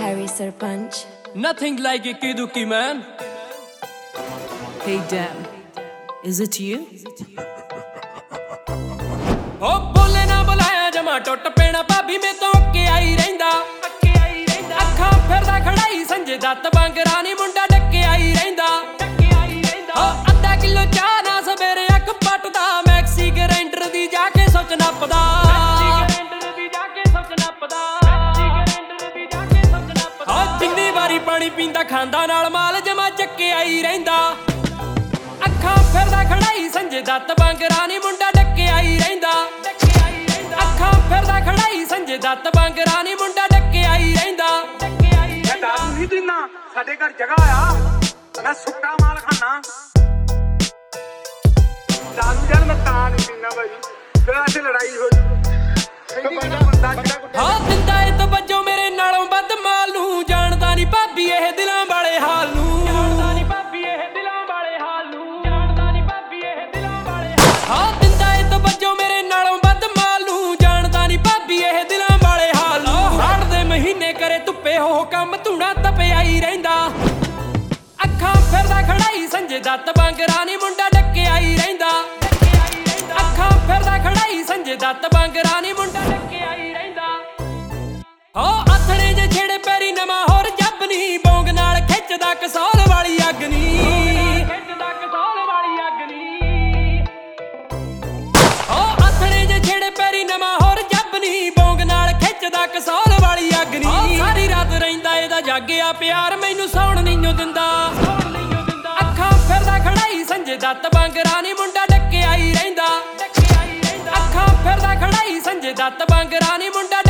Harry Sarpanch. Nothing like Ikki Dukki, man. Hey Dan, is it you? Oh, bole na bulaya jama ਟੁੱਟ ਪੈਣਾ ਭਾਬੀ ਮੇ ਤੋਂ ਅੱਕੇ ਆਈ ਰਹਿੰਦਾ ਅੱਖਾਂ ਫਿਰਦਾ ਖੜਾਈ ਸੰਜੇ ਦੱਤ ਵਾਂਗਰਾ ਨੀ ਮੁੰਡਾ ਡੱਕੇ ਆਈ ਰਹਿੰਦਾ oh, ਅੱਧਾ ਕਿਲੋ ਚਾਹ ਨਾ ਸਵੇਰੇ ਅੱਖ ਪੱਟਦਾ ਮੈਕਸੀ ਗਰੈਂਡਰ ਦੀ ਜਾ ਕੇ ਸੋਚ ਨੱਪਦਾ ਜਿੰਨੀ ਵਾਰੀ ਪਾਣੀ ਪੀਂਦਾ ਖਾਂਦਾ ਨਾਲ ਮਾਲ ਜਮਾ ਚੱਕੇ ਆਈ ਰਹਿੰਦਾ ਅੱਖਾਂ ਫਿਰਦਾ ਖੜਾਈ ਸੰਜੇ ਦੱਤ ਵਾਂਗਰਾ ਨੀ ਮੁੰਡਾ ਡੱਕੇ ਆਈ ਰਹਿੰਦਾ ਅੱਖਾਂ ਫਿਰਦਾ ਖੜਾਈ ਸੰਜੇ ਦੱਤ ਵਾਂਗਰਾ ਨੀ ਮੁੰਡਾ ਡੱਕੇ ਆਈ ਰਹਿੰਦਾ ਮੈਂ ਦਾਰੂ ਨਹੀਂ ਦਿੰਦਾ ਸਾਡੇ ਘਰ ਜਗ੍ਹਾ ਆ ਮੈਂ ਸੁੱਕਾ ਮਾਲ ਖਾਣਾ ਦਾਰੂ ਜਲ ਮੈਂ ਤਾਂ ਨਹੀਂ ਦਿੰਦਾ ਬਾਈ ਫਿਰ ਇੱਥੇ ਲੜਾਈ ਹੋਈ ਬੰਦਾ ਹਾਂ ਦਿੰਦਾ ਇਹ ਤੋਂ ਬੱਜੋ ਮੇਰੇ ਨਾਲੋਂ ਵੱਧ ਮਾਲ ਨੂੰ ਜਾਣਦਾ ਨੀ ਭਾਬੀ ਇਹ ਦਿਲਾਂ ਵਾਲੇ ਹਾਲ ਨੂੰ ਜਾਣਦਾ ਨੀ ਭਾਬੀ ਇਹ ਦਿਲਾਂ ਵਾਲੇ ਹਾਲ ਨੂੰ ਜਾਣਦਾ ਨੀ ਭਾਬੀ ਇਹ ਦਿਲਾਂ ਵਾਲੇ ਹਾਂ ਦਿੰਦਾ ਇਹ ਤੋਂ ਬੱਜੋ ਮੇਰੇ ਨਾਲੋਂ ਵੱਧ ਮਾਲ ਨੂੰ ਜਾਣਦਾ ਨੀ ਭਾਬੀ ਇਹ ਦਿਲਾਂ ਵਾਲੇ ਹਾਲ ਨੂੰ ਹਾੜ ਦੇ ਮਹੀਨੇ ਕਰੇ ਧੁੱਪੇ ਹੋ ਕੰਮ ਧੂਣਾ ਤਪਿਆਈ ਰਹਿੰਦਾ ਅੱਖਾਂ ਫਿਰਦਾ ਖੜਾਈ ਸੰਜੇ ਦੱਤ ਵਾਂਗਰਾ ਨੀ ਮੁੰਡਾ ਡੱਕੇ ਆਈ ਰਹਿੰਦਾ ਅੱਖਾਂ ਫਿਰਦਾ ਖੜਾਈ ਸੰਜੇ ਦੱਤ ਵਾਂਗਰਾ ਨੀ ਮੁੰਡਾ ਡੱਕੇ ਆਈ ਰਹਿੰਦਾ ਹੋ ਆਥਣੇ ਜੇ ਛੇੜੇ ਪੈਰੀ ਨਵਾਂ ਹੋਰ ਜੱਬ ਨੀ ਬੌਂਗ ਨਾਲ ਖਿੱਚਦਾ ਕਸੌਲ ਵਾਲੀ ਅੱਗ ਨੀ ਹੋ ਆਥਣੇ ਜੇ ਛੇੜੇ ਪੈਰੀ ਨਵਾਂ ਹੋਰ ਜੱਬ ਨੀ ਬੌਂਗ ਨਾਲ ਖਿੱਚਦਾ ਕਸੌਲ ਵਾਲੀ ਅੱਗ ਨੀ ਸਾਰੀ ਰਾਤ ਰਹਿੰਦਾ ਇਹਦਾ ਜਾਗਿਆ ਪਿਆਰ ਮੈਨੂੰ ਸੌਣ ਨਹੀਂਓ ਦਿੰਦਾ ਅੱਖਾਂ ਫਿਰਦਾ ਖੜਾਈ ਸੰਜੇ ਦੱਤ ਵਾਂਗਰਾ ਨੀ ਮੁੰਡਾ ਡੱਕੇ ਆਈ ਰਹਿੰਦਾ ਅੱਖਾਂ ਫਿਰਦਾ ਖੜਾਈ ਸੰਜੇ ਦੱਤ ਵਾਂਗਰਾ ਨੀ ਮੁੰਡਾ